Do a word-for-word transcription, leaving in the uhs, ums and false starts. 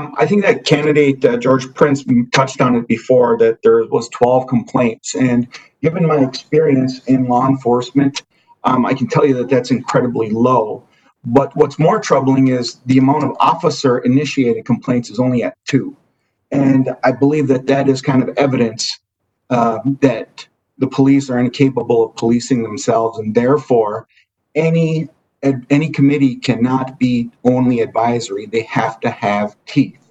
Um, I think that candidate, uh, George Prince, touched on it before, that there was twelve complaints. And given my experience in law enforcement, um, I can tell you that that's incredibly low. But what's more troubling is the amount of officer initiated complaints is only at two. And I believe that that is kind of evidence uh, that the police are incapable of policing themselves, and therefore any any committee cannot be only advisory. They have to have teeth.